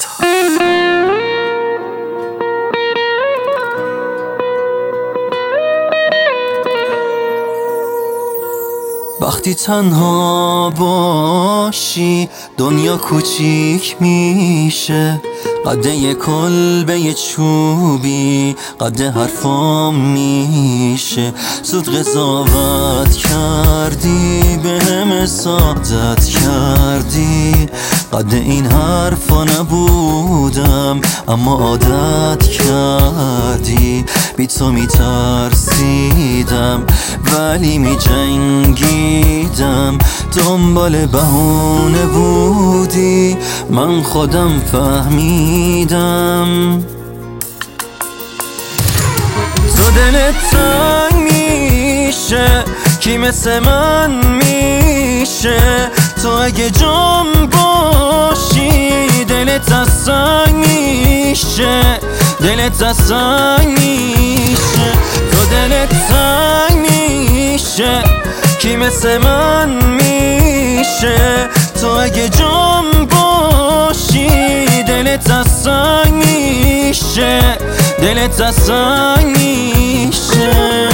وقتی تنها باشی دنیا کوچیک میشه، قده یه کلبه چوبی قده حرفام میشه. زود قضاوت کردی بهم سعادت کردی، قده این حرفا نبودم اما عادت کردی. بی تو میترسیدم ولی میجنگیدم، دنبال بهونه بودی من خودم فهمیدم. تو دلت تنگ میشه کی مثل من میشه، تو اگه جام باشی دلت از سنگ میشه، دلت از سنگ میشه. تو دلت تنگ میشه کی مثل من میشه، تو اگه جام باشی دلت از سنگ میشه، دلت از سنگ میشه.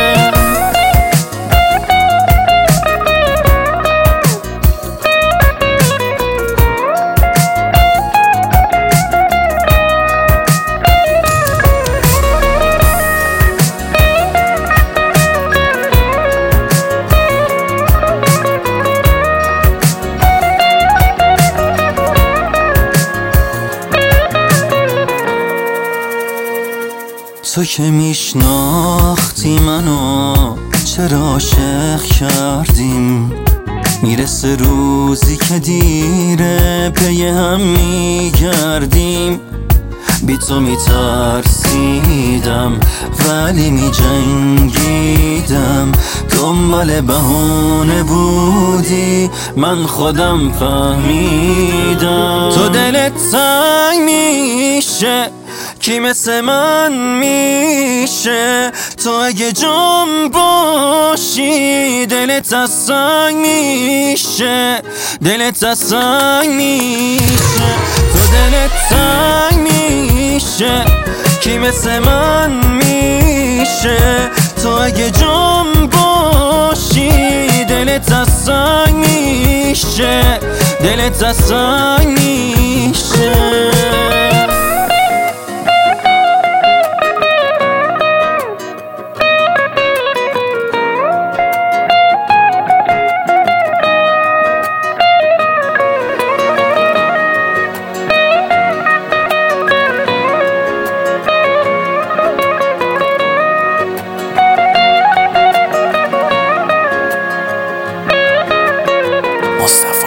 تو که میشناختی منو چرا عاشق کردیم، میرسه روزی که دیره پی هم میگردیم. بی تو میترسیدم ولی میجنگیدم، دنبال بهونه بودی من خودم فهمیدم. تو دلت تنگ میشه کی مثل من میشه، تو اگه جام باشی دلت از سنگ میشه، دلت از سنگ میشه. تو دلت تنگ میشه کی مثل من میشه، تو اگه جام باشی دلت از سنگ میشه، دلت از سنگ میشه. مصطفی